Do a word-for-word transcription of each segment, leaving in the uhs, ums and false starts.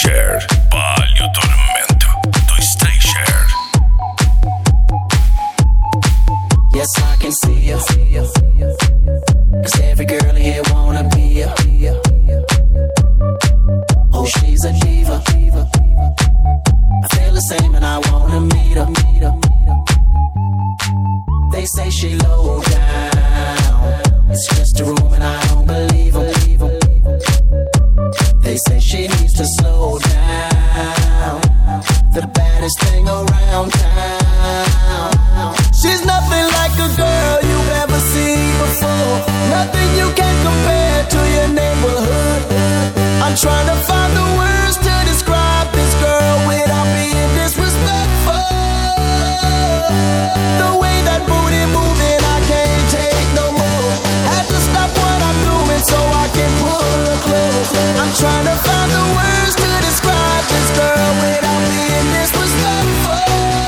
Stranger, Palio Tormento do Stranger. Yes, I can see you, cause every girl here wanna be ya. Oh, she's a diva, I feel the same and I wanna meet her. They say she low down, it's just a room and I don't believe them. They say she needs to slow down, the baddest thing around town. She's nothing like a girl you've ever seen before, nothing you can compare to your neighborhood. I'm trying to find the words to describe this girl without being disrespectful. The way that booty moving, I can't take no more. Had to stop what I'm doing so I can pull her close. I'm trying to find the words to describe this girl without being disrespectful.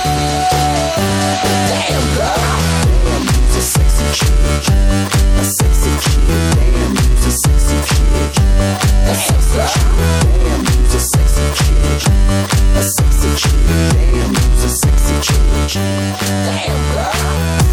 Damn girl, damn, you's a sexy chick, a sexy chick. Damn, you's a sexy chick, a sexy chick. Damn, you's a sexy chick, a sexy chick. Damn, you's a sexy chick. Damn girl.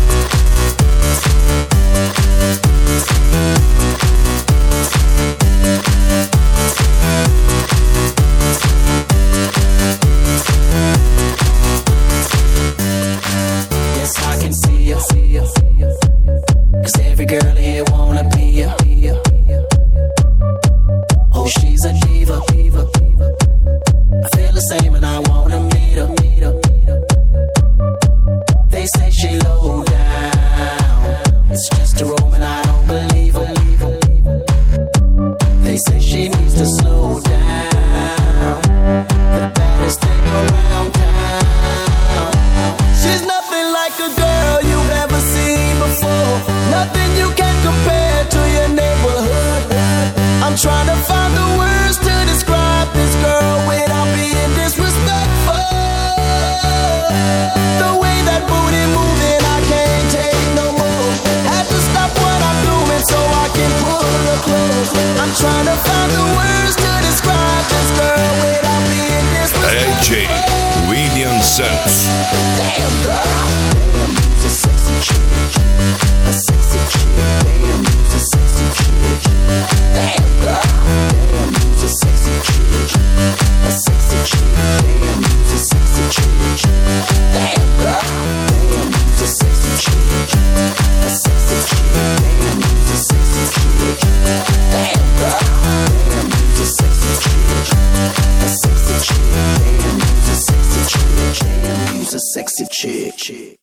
Yes, I can see you, cause every girl here wanna be ya. Oh, she's a diva, I feel the same and I wanna meet her. They say she low down, it's just a room and I don't believe her. They say she needs to slow down, the baddest thing around town. She's nothing like a girl you've ever seen before, nothing you can compare to your neighborhood. I'm trying to find the words to describe this girl without being disrespectful. The way that booty moving, I can't take no more. Had to stop what I'm doing so I can pull her close. I'm trying to find the words to describe this girl without being disrespectful. D J William Santos. Damn girl, damn, you's a sexy chick, a sexy chick. Damn, you's a sexy chick. Damn girl, damn, you's a sexy chick, a sexy chick. Damn, you's a sexy chick. Damn girl, damn, you's a sexy chick, a sexy chick. Damn, you's a sexy chick. Damn girl, damn, you's a sexy chick, a sexy chick. Damn, you's a sexy chick. Damn, you's a sexy chick.